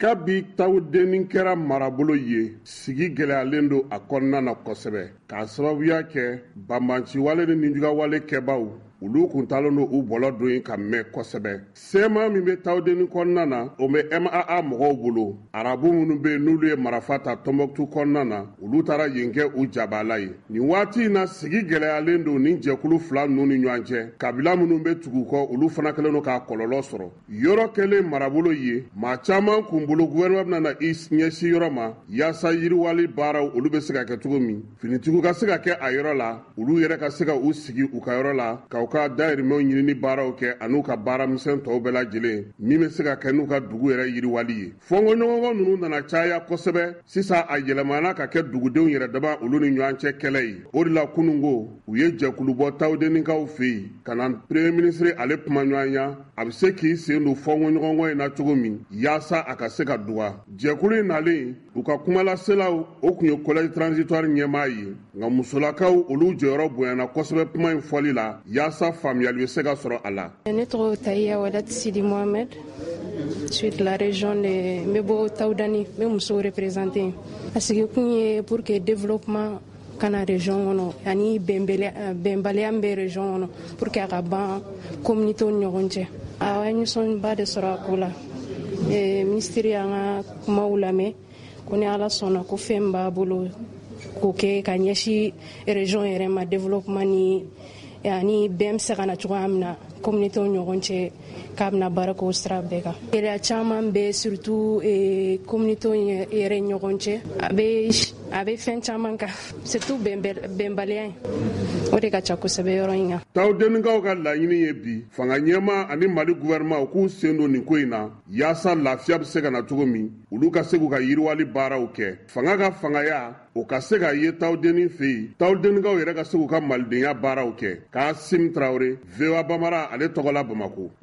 Kabi tawudennin kɛra marabolo ye sigi gɛlɛyalen don a kɔnɔna na kosɛbɛ k'a sababuya kɛ banbanciwale ni ninjugawale kɛbaw olu kun talen don u bɔlɔ don ka mɛn kosɛbɛ. Sema min bɛ tawudennin kɔnɔna na o bɛ MAA mɔgɔw bolo. Arabu minnu bɛ n'olu ye marifa ta Tɔnbɔkutu kɔnɔna na olu taara yen kɛ u jabaala ye. Nin waati in na sigi gɛlɛyalen don ni jɛkulu fila ninnu ni ɲɔgɔn cɛ. Kabila minnu bɛ tugu kɔ olu fana kɛlen don k'a kɔlɔlɔ sɔrɔ. Yɔrɔ kɛlen marabolo ye maa caman kun bolo gouvernement bɛna na i ɲɛsin yɔrɔ ma yaasa yiriwali baaraw olu bɛ se ka kɛ cogo min. Finitigiw ka se ka kɛ a yɔrɔ la olu yɛrɛ ka se ka u sigi u ka yɔrɔ la ka ka dayirimɛw ɲinini baaraw kɛ an'u ka baaramisɛn tɔw bɛɛ lajɛlen min bɛ se ka kɛ n'u ka dugu yɛrɛ yiriwali ye. Fɔnkɔɲɔgɔnkɔ ninnu nana caya kosɛbɛ sisan a yɛlɛmana ka kɛ dugudenw yɛrɛ dama olu ni ɲɔgɔn cɛ kɛlɛ ye. O de la kunungo u ye jɛkulu bɔ tawudenninkaw fɛ yen ka na premier ministre ale kuma ɲɔgɔnya a bɛ se k'i sen don fɔnkɔɲɔgɔnkɔ in na cogo min yaasa a ka se ka dɔgɔya. Jɛkulu in nalen u ka kumalaselaw o tun ye collège transitoire ɲɛmaa ye nka musolakaw olu jɔyɔrɔ bonyana kosɛbɛ kuma in fɔli la yaasa faamuyali bɛ se ka sɔrɔ a la. Ne tɔgɔ Tahiya Wadat Sidi Mohamed. Je suis de la région de Mebo Taoudani, me muso représenter. A sigi kun ye pour que développement kana région kɔnɔ ani bɛnbaliya min bɛ région kɔnɔ pour que a ka ban communauté ni ɲɔgɔn cɛ. Awɔ an ye ɲɛsɔnba de sɔrɔ a ko la. Ministre y'an ka kumaw lamɛn ko ni Ala sɔnna ko fɛn b'a bolo k'o kɛ ka ɲɛsin région yɛrɛ ma développement ni ani bɛn bɛ se ka na cogoya min na communauté ni ɲɔgɔn cɛ k'a bɛna baara k'o sira bɛɛ kan. Gɛlɛya caman bɛ surtout communauté yɛrɛ ni ɲɔgɔn cɛ a bɛ fɛn caman kan surtout bɛnbaliya in o de ka ca kosɛbɛ yɔrɔ in kan. Tawudenninkaw ka laɲini ye bi fanga ɲɛma ani Mali gouvernement k'u sen don nin ko in na yaasa lafiya bɛ se ka na cogo min olu ka se k'u ka yiriwali baaraw kɛ. Fanga ka fangaya o ka se ka ye tawudennin fɛ yen tawudenninkaw yɛrɛ ka se k'u ka malidenya baaraw kɛ. K'Asim Traoré, VOA Bambara ale tɔgɔ la Bamako.